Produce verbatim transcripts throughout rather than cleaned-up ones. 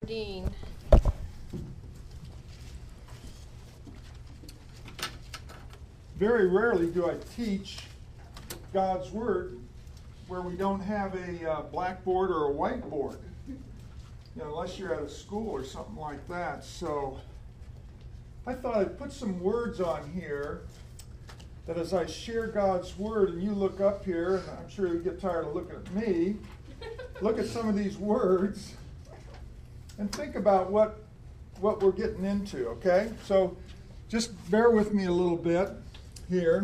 Dean. Very rarely do I teach God's Word where we don't have a uh, blackboard or a whiteboard, you know, unless you're at a school or something like that. So I thought I'd put some words on here that as I share God's Word and you look up here, and I'm sure you get tired of looking at me, look at some of these words and think about what, what we're getting into, okay? So just bear with me a little bit here.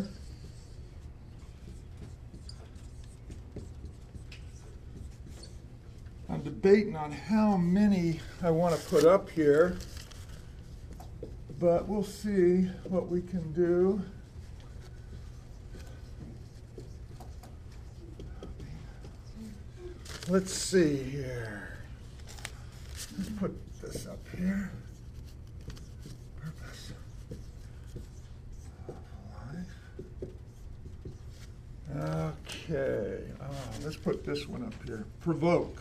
I'm debating on how many I want to put up here, but we'll see what we can do. Let's see here. Let's put this up here. Purpose of life. Okay. Oh, let's put this one up here. Provoke.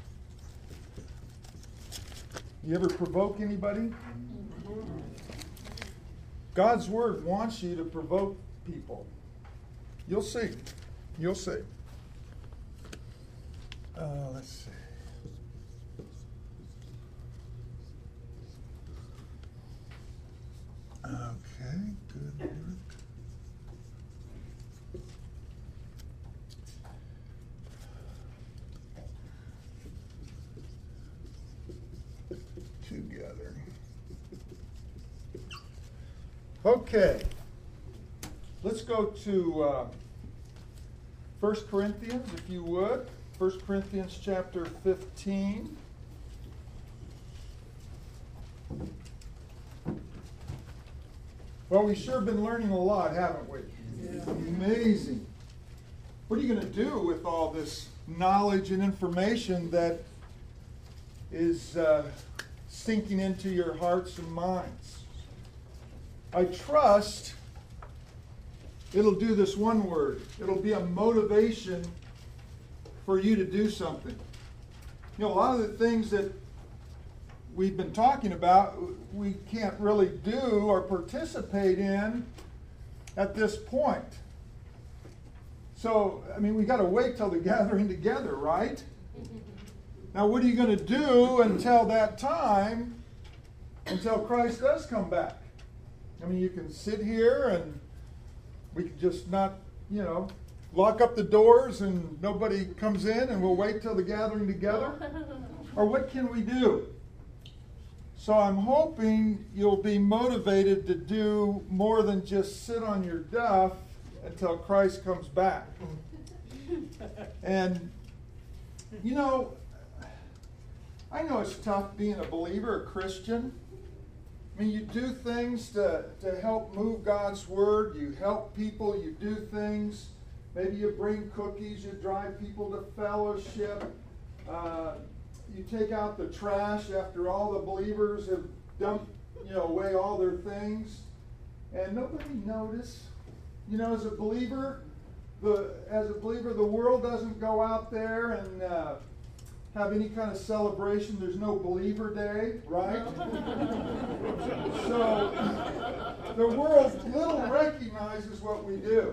You ever provoke anybody? God's Word wants you to provoke people. You'll see. You'll see. Uh, let's see. Okay, good work. Together. Okay. Let's go to uh, First Corinthians, if you would. First Corinthians chapter fifteen. Well, we've sure been learning a lot, haven't we? Yeah. Amazing. What are you going to do with all this knowledge and information that is uh, sinking into your hearts and minds? I trust it'll do this one word. It'll be a motivation for you to do something. You know, a lot of the things that we've been talking about, we can't really do or participate in at this point. So, I mean, we got to wait till the gathering together, right? Now, what are you going to do until that time, until Christ does come back? I mean, you can sit here and we can just not, you know, lock up the doors and nobody comes in and we'll wait till the gathering together? Or what can we do? So I'm hoping you'll be motivated to do more than just sit on your duff until Christ comes back. And, you know, I know it's tough being a believer, a Christian. I mean, you do things to, to help move God's Word. You help people. You do things. Maybe you bring cookies. You drive people to fellowship. Uh, you take out the trash after all the believers have dumped, you know, away all their things. And nobody noticed. You know, as a believer, the as a believer, the world doesn't go out there and uh, have any kind of celebration. There's no believer day, right? So the world little recognizes what we do.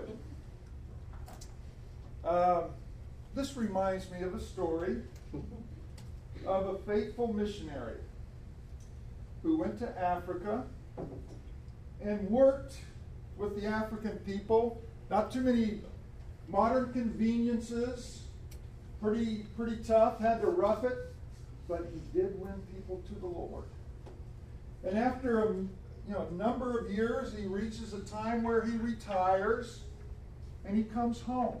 Uh, this reminds me of a story of a faithful missionary who went to Africa and worked with the African people. Not too many modern conveniences. Pretty, pretty tough, had to rough it, but he did win people to the Lord. And after a you know, number of years, he reaches a time where he retires, and he comes home.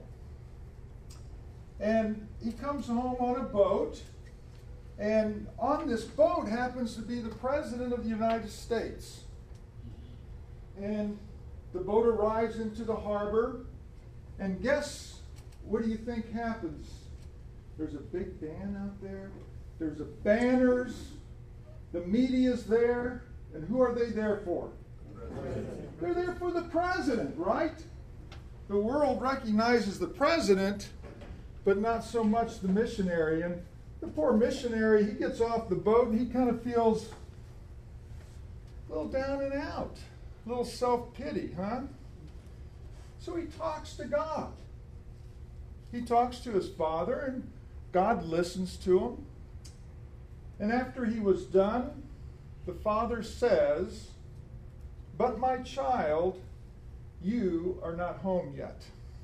And he comes home on a boat, and on this boat happens to be the President of the United States. And the boat arrives into the harbor, and guess what do you think happens? There's a big band out there. There's a banners. The media's there. And who are they there for? President. They're there for the president, right? The world recognizes the president, but not so much the missionary. And The poor missionary, he gets off the boat and he kind of feels a little down and out, a little self-pity, huh? So he talks to God. He talks to his father, and God listens to him. And after he was done, the father says, "But my child, you are not home yet."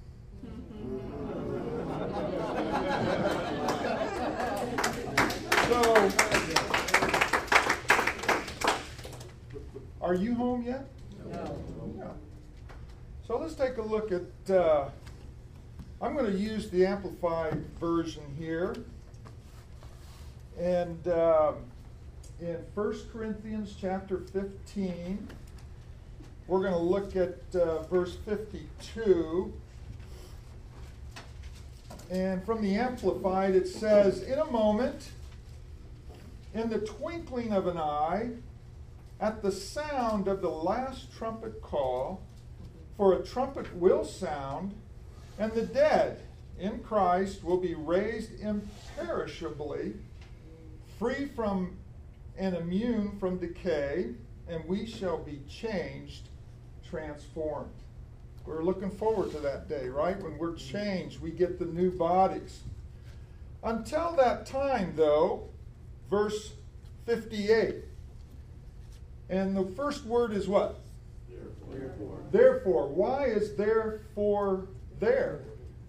So, are you home yet? No. No. So let's take a look at, uh, I'm going to use the Amplified version here. And uh, in First Corinthians chapter fifteen, we're going to look at uh, verse fifty-two. And from the Amplified, it says, "In a moment, in the twinkling of an eye, at the sound of the last trumpet call, for a trumpet will sound, and the dead in Christ will be raised imperishably, free from and immune from decay, and we shall be changed, transformed." We're looking forward to that day, right? When we're changed, we get the new bodies. Until that time, though, verse fifty-eight. And the first word is what? Therefore. Therefore. Why is therefore there?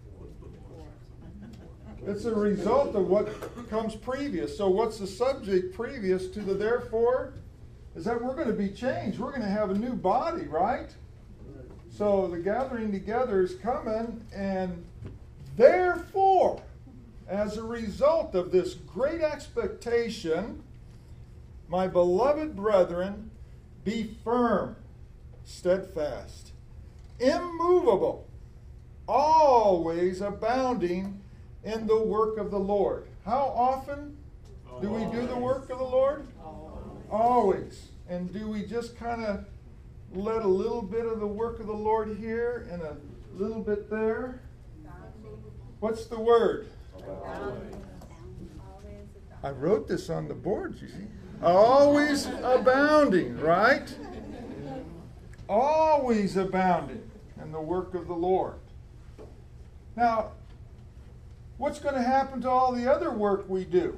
It's a result of what comes previous. So what's the subject previous to the therefore? Is that we're going to be changed. We're going to have a new body, right? So the gathering together is coming, and therefore, as a result of this great expectation, my beloved brethren, be firm, steadfast, immovable, always abounding in the work of the Lord. How often do we do the work of the Lord? Always. And do we just kind of let a little bit of the work of the Lord here and a little bit there? What's the word? I wrote this on the board, you see. Always abounding, right? Always abounding in the work of the Lord. Now, what's going to happen to all the other work we do?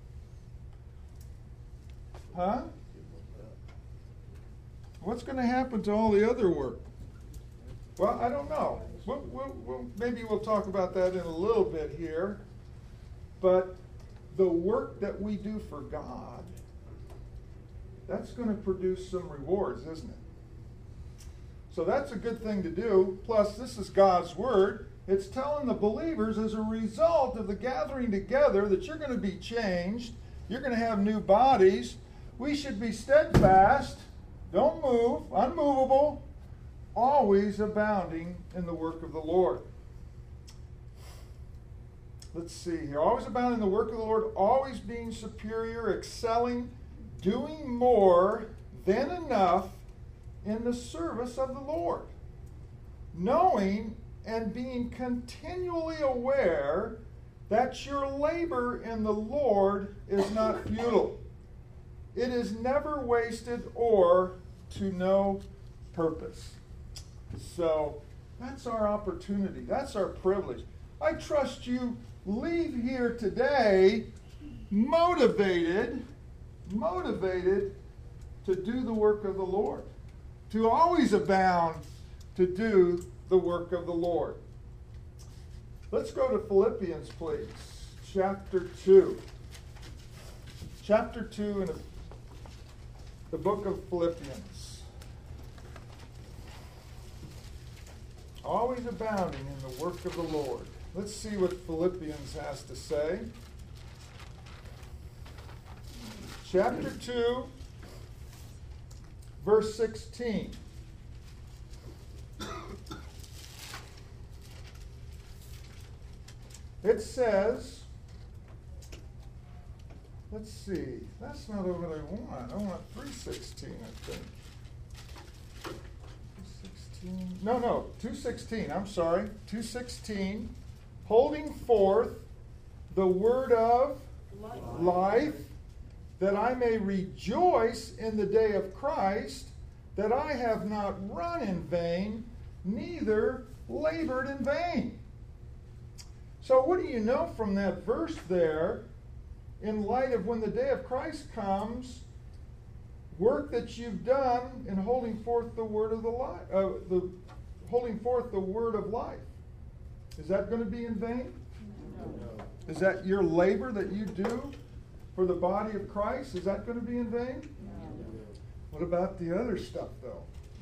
Huh? What's going to happen to all the other work? Well, I don't know. We'll, we'll, we'll, maybe we'll talk about that in a little bit here. But the work that we do for God, that's going to produce some rewards, isn't it? So that's a good thing to do. Plus, this is God's Word. It's telling the believers as a result of the gathering together that you're going to be changed. You're going to have new bodies. We should be steadfast. Don't move, unmovable, always abounding in the work of the Lord. Let's see here. Always abounding in the work of the Lord, always being superior, excelling, doing more than enough in the service of the Lord. Knowing and being continually aware that your labor in the Lord is not futile. It is never wasted or to no purpose. So that's our opportunity. That's our privilege. I trust you leave here today motivated, motivated to do the work of the Lord. To always abound to do the work of the Lord. Let's go to Philippians, please. Chapter two. Chapter two in the book of Philippians. Always abounding in the work of the Lord. Let's see what Philippians has to say. Chapter two, verse sixteen. It says, let's see, that's not what I want. I want three sixteen, I think. two sixteen. No, no, two sixteen. I'm sorry. two sixteen. Holding forth the word of Life. Life, that I may rejoice in the day of Christ, that I have not run in vain, neither labored in vain. So what do you know from that verse there, in light of when the day of Christ comes, work that you've done in holding forth the word of the life, uh, the holding forth the word of life? Is that going to be in vain? No. Is that your labor that you do for the body of Christ? Is that going to be in vain? No. What about the other stuff, though?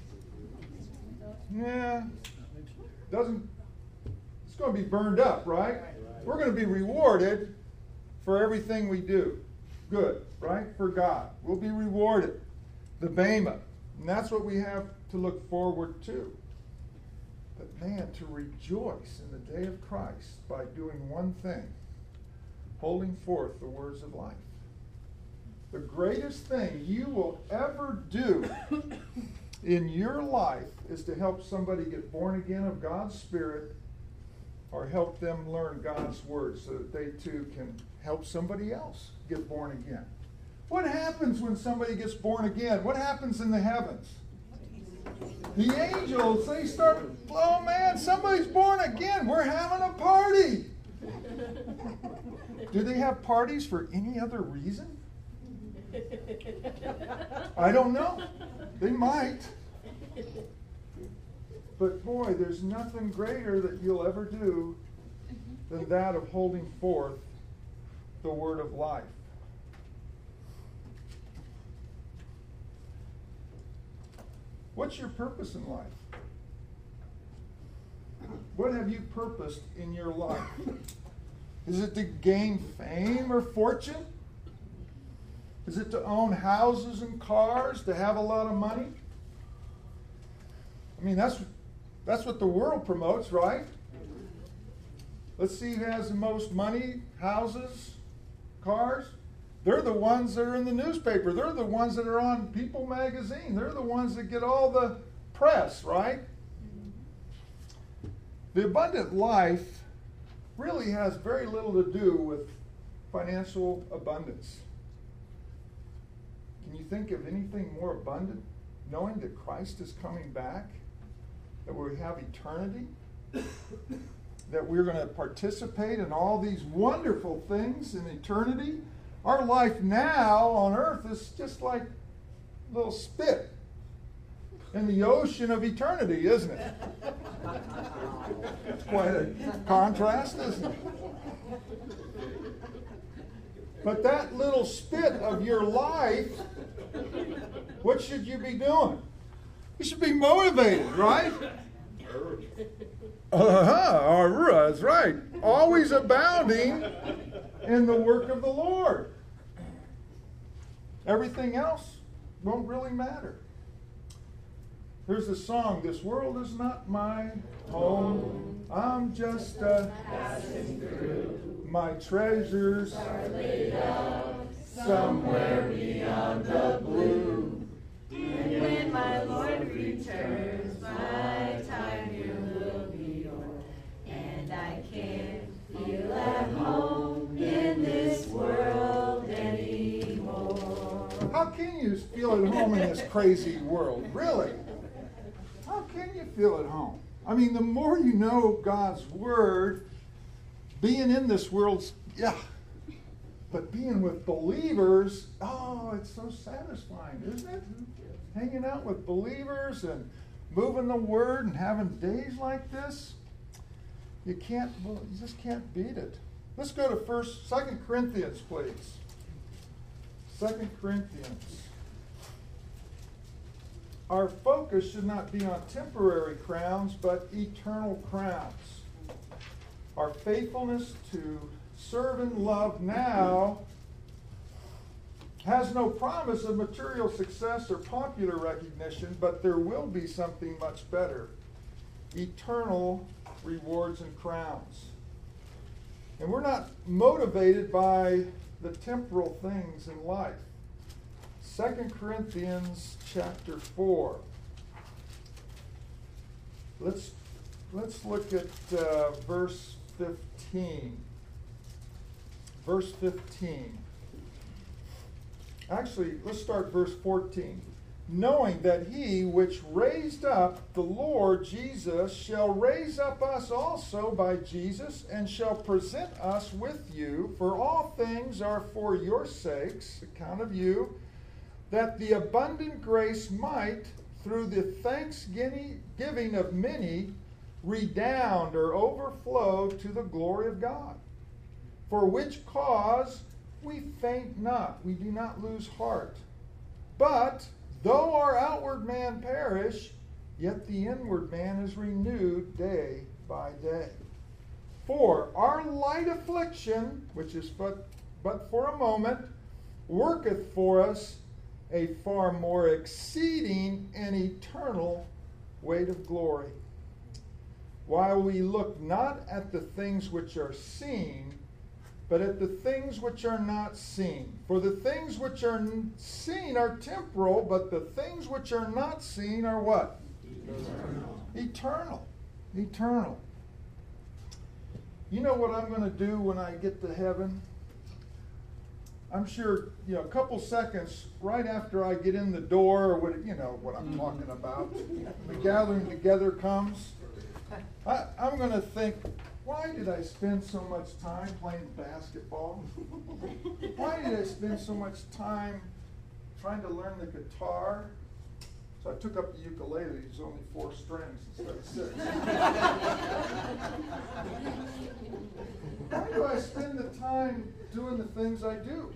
Yeah, doesn't. It's going to be burned up, right? We're going to be rewarded for everything we do. Good, right? For God. We'll be rewarded. The Bema. And that's what we have to look forward to. But man, to rejoice in the day of Christ by doing one thing, holding forth the words of life. The greatest thing you will ever do in your life is to help somebody get born again of God's Spirit, or help them learn God's Word so that they too can help somebody else get born again. What happens when somebody gets born again? What happens in the heavens? The angels, they start, oh man, somebody's born again. We're having a party. Do they have parties for any other reason? I don't know. They might. But boy, there's nothing greater that you'll ever do than that of holding forth the word of life. What's your purpose in life? What have you purposed in your life? Is it to gain fame or fortune? Is it to own houses and cars, to have a lot of money? I mean, that's that's what the world promotes, right? Let's see who has the most money, houses, cars. They're the ones that are in the newspaper. They're the ones that are on People magazine. They're the ones that get all the press, right? The abundant life really has very little to do with financial abundance. Can you think of anything more abundant? Knowing that Christ is coming back, that we have eternity, that we're going to participate in all these wonderful things in eternity. Our life now on earth is just like a little spit in the ocean of eternity, isn't it? Quite a contrast, isn't it? But that little spit of your life, what should you be doing? You should be motivated, right? Uh-huh, that's right. Always abounding in the work of the Lord. Everything else won't really matter. There's a song, "This world is not my home. I'm just uh, passing through. My treasures are laid up somewhere beyond the blue. And when my Lord returns, my time here will be o'er. And I can't feel at home in this world anymore." How can you feel at home in this crazy world? Really? How can you feel at home? I mean, the more you know God's Word, being in this world's, yeah. But being with believers, oh, it's so satisfying, isn't it? Hanging out with believers and moving the Word and having days like this, you can't, you just can't beat it. Let's go to First, Second Corinthians, please. Second Corinthians. Our focus should not be on temporary crowns, but eternal crowns. Our faithfulness to serve and love now has no promise of material success or popular recognition, but there will be something much better: eternal rewards and crowns. And we're not motivated by the temporal things in life. Second Corinthians chapter four. Let's, let's look at uh, verse fifteen. verse fifteen. Actually, let's start verse fourteen. Knowing that he which raised up the Lord Jesus shall raise up us also by Jesus, and shall present us with you, for all things are for your sakes, account of you, that the abundant grace might, through the thanksgiving of many, redound or overflow to the glory of God. For which cause we faint not, we do not lose heart. But though our outward man perish, yet the inward man is renewed day by day. For our light affliction, which is but, but for a moment, worketh for us a far more exceeding and eternal weight of glory. While we look not at the things which are seen, but at the things which are not seen. For the things which are seen are temporal, but the things which are not seen are what? Eternal. Eternal. Eternal. You know what I'm going to do when I get to heaven? I'm sure, you know, a couple seconds right after I get in the door, or what, you know what I'm talking about, the gathering together comes. I, I'm going to think, why did I spend so much time playing basketball? Why did I spend so much time trying to learn the guitar? So I took up the ukulele. There's only four strings instead of six. Why do I spend the time doing the things I do?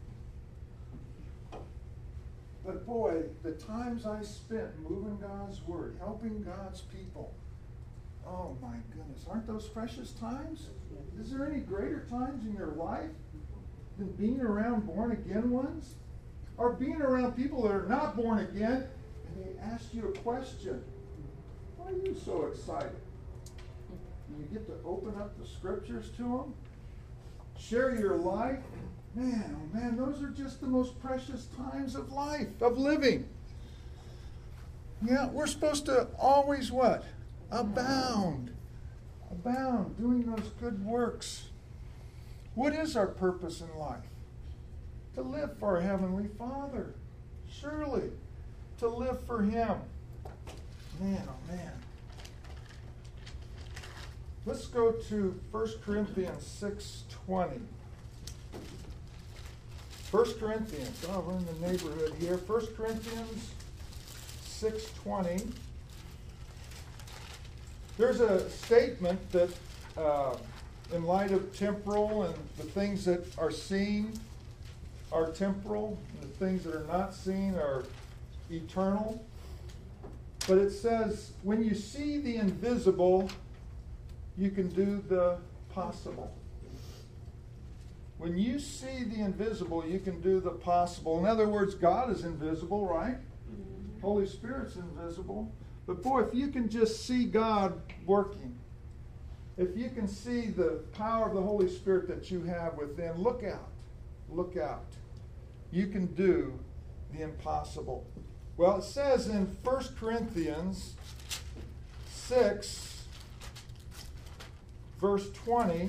But boy, the times I spent moving God's word, helping God's people, oh my goodness, aren't those precious times? Is there any greater times in your life than being around born again ones? Or being around people that are not born again and they ask you a question? Why are you so excited? And you get to open up the scriptures to them, share your life. Man, oh man, those are just the most precious times of life, of living. Yeah, we're supposed to always what? Abound. Abound, doing those good works. What is our purpose in life? To live for our Heavenly Father. Surely. To live for Him. Man, oh man. Let's go to First Corinthians six twenty. First Corinthians, oh, we're in the neighborhood here. First Corinthians six twenty. There's a statement that uh, in light of temporal and the things that are seen are temporal, and the things that are not seen are eternal. But it says, when you see the invisible, you can do the possible. When you see the invisible, you can do the possible. In other words, God is invisible, right? Mm-hmm. Holy Spirit's invisible. But boy, if you can just see God working, if you can see the power of the Holy Spirit that you have within, look out. Look out. You can do the impossible. Well, it says in First Corinthians six, verse twenty,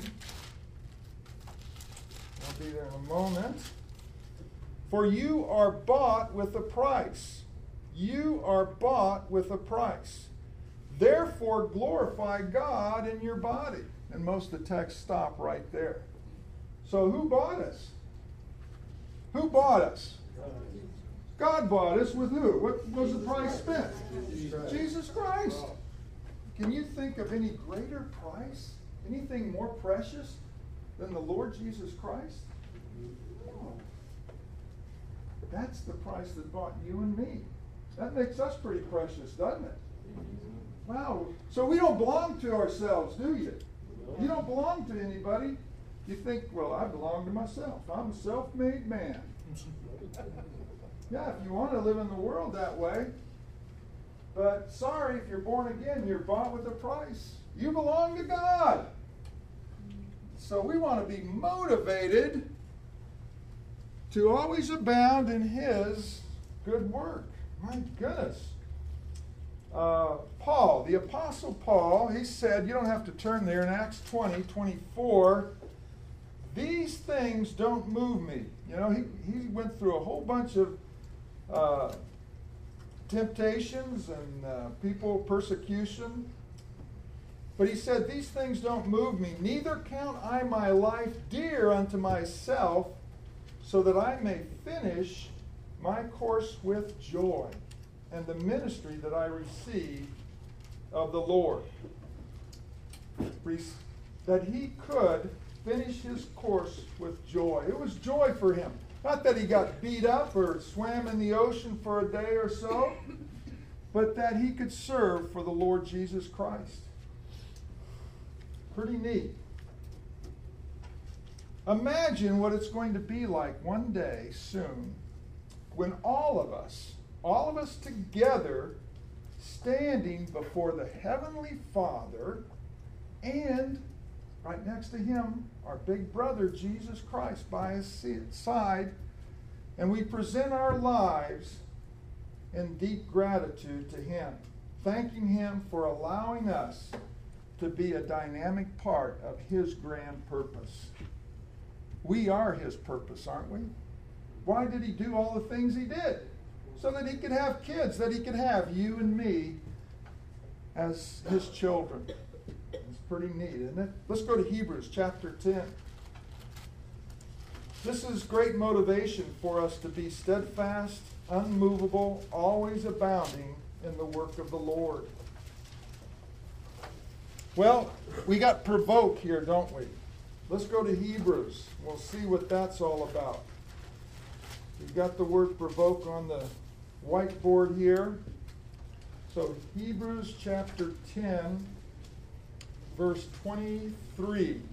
I'll be there in a moment. For you are bought with a price. You are bought with a price. Therefore glorify God in your body. And most of the texts stop right there. So who bought us? Who bought us? God bought us with who? What was the price spent? Jesus Christ. Can you think of any greater price? Anything more precious than the Lord Jesus Christ? No. That's the price that bought you and me. That makes us pretty precious, doesn't it? Wow. So we don't belong to ourselves, do you? You don't belong to anybody. You think, well, I belong to myself. I'm a self-made man. Yeah, if you want to live in the world that way. But sorry, if you're born again, you're bought with a price. You belong to God. So we want to be motivated to always abound in His good work. My goodness. Uh, Paul, the Apostle Paul, he said, you don't have to turn there, in Acts twenty, twenty-four, these things don't move me. You know, he, he went through a whole bunch of uh, temptations and uh, people, persecution. But he said, these things don't move me. Neither count I my life dear unto myself, so that I may finish my course with joy and the ministry that I received of the Lord. That he could finish his course with joy. It was joy for him. Not that he got beat up or swam in the ocean for a day or so, but that he could serve for the Lord Jesus Christ. Pretty neat. Imagine what it's going to be like one day soon when all of us, all of us together, standing before the Heavenly Father, and right next to him, our big brother, Jesus Christ, by his side, and we present our lives in deep gratitude to him, thanking him for allowing us to be a dynamic part of his grand purpose. We are his purpose, aren't we? Why did he do all the things he did? So that he could have kids, that he could have you and me as his children. It's pretty neat, isn't it? Let's go to Hebrews chapter ten. This is great motivation for us to be steadfast, unmovable, always abounding in the work of the Lord. Well, we got provoke here, don't we? Let's go to Hebrews. We'll see what that's all about. We've got the word provoke on the whiteboard here. So Hebrews chapter ten, verse twenty-three.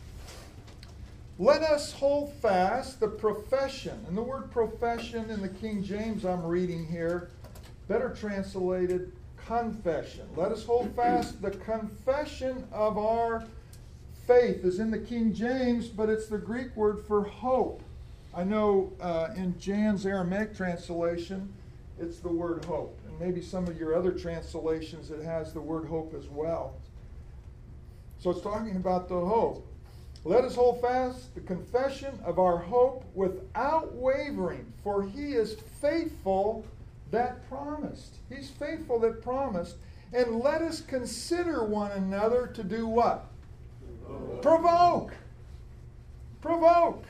Let us hold fast the profession. And the word profession in the King James I'm reading here, better translated, confession. Let us hold fast the confession of our faith is in the King James, but it's the Greek word for hope. I know uh, in Jan's Aramaic translation, it's the word hope. And maybe some of your other translations, it has the word hope as well. So it's talking about the hope. Let us hold fast the confession of our hope without wavering, for he is faithful that promised. He's faithful that promised. And let us consider one another to do what? Provoke. Provoke. Provoke.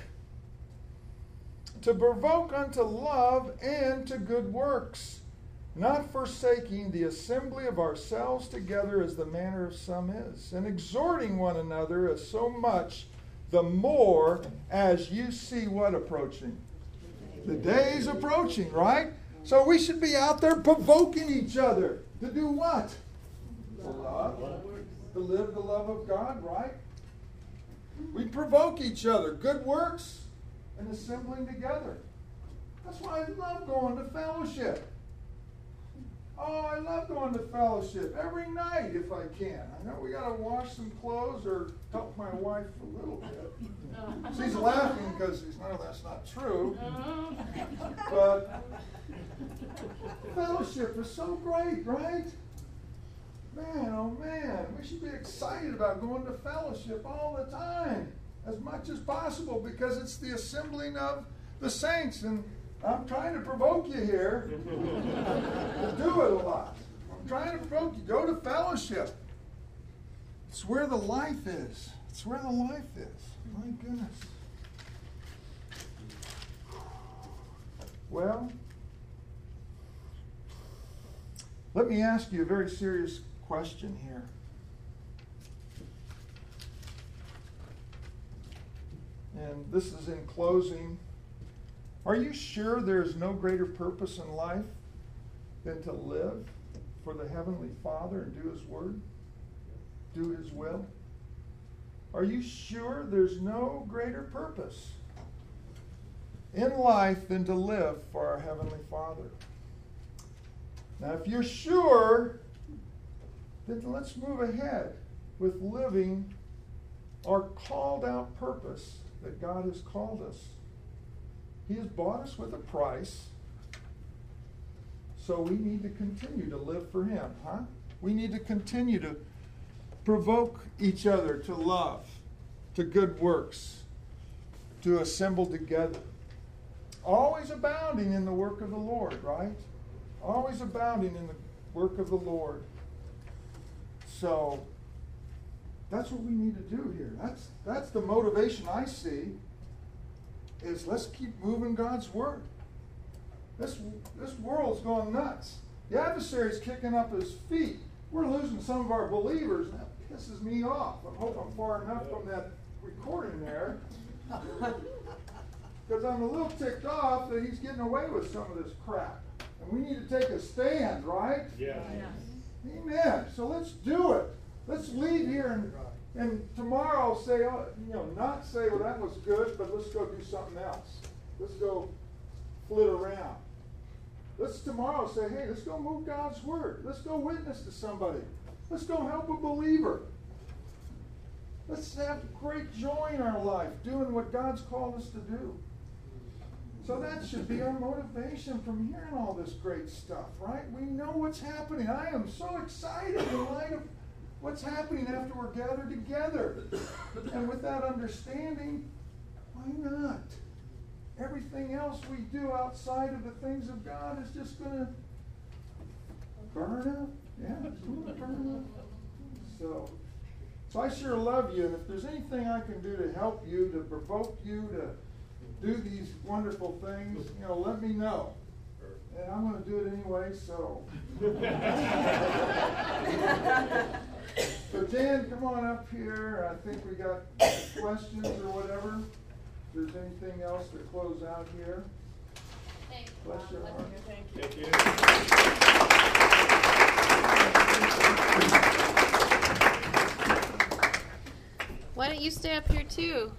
To provoke unto love and to good works, not forsaking the assembly of ourselves together as the manner of some is, and exhorting one another as so much the more as you see what approaching? The day's approaching, right? So we should be out there provoking each other to do what? To love. To live the love of God, right? We provoke each other. Good works and assembling together. That's why I love going to fellowship. Oh, I love going to fellowship every night if I can. I know we got to wash some clothes or help my wife a little bit. She's laughing because she's, no, that's not true. But fellowship is so great, right? Man, oh man, we should be excited about going to fellowship all the time, as much as possible, because it's the assembling of the saints. And I'm trying to provoke you here to do it a lot. I'm trying to provoke you. Go to fellowship. It's where the life is. It's where the life is. My goodness. Well, let me ask you a very serious question here. And this is in closing. Are you sure there's no greater purpose in life than to live for the Heavenly Father and do His Word? Do His will? Are you sure there's no greater purpose in life than to live for our Heavenly Father? Now, if you're sure, then let's move ahead with living our called out purpose that God has called us. He has bought us with a price, so we need to continue to live for Him, huh? We need to continue to provoke each other to love, to good works, to assemble together. Always abounding in the work of the Lord, right? Always abounding in the work of the Lord. So, that's what we need to do here. That's that's the motivation I see, is let's keep moving God's word. This, this world's going nuts. The adversary's kicking up his feet. We're losing some of our believers, and that pisses me off. I hope I'm far enough from that recording there. Because I'm a little ticked off that he's getting away with some of this crap. And we need to take a stand, right? Yeah. Yes. Amen. So let's do it. Let's leave here and, and tomorrow say, oh, you know, not say, well, that was good, but let's go do something else. Let's go flit around. Let's tomorrow say, hey, let's go move God's word. Let's go witness to somebody. Let's go help a believer. Let's have great joy in our life doing what God's called us to do. So that should be our motivation from hearing all this great stuff, right? We know what's happening. I am so excited in light of what's happening after we're gathered together. And with that understanding, why not? Everything else we do outside of the things of God is just going to burn up. Yeah, it's going to burn up. So, so I sure love you, and if there's anything I can do to help you, to provoke you to do these wonderful things, you know, let me know. And I'm going to do it anyway, so. So Dan, come on up here. I think we got questions or whatever. If there's anything else to close out here. Thanks. Bless your heart. Thank you. Why don't you stay up here too?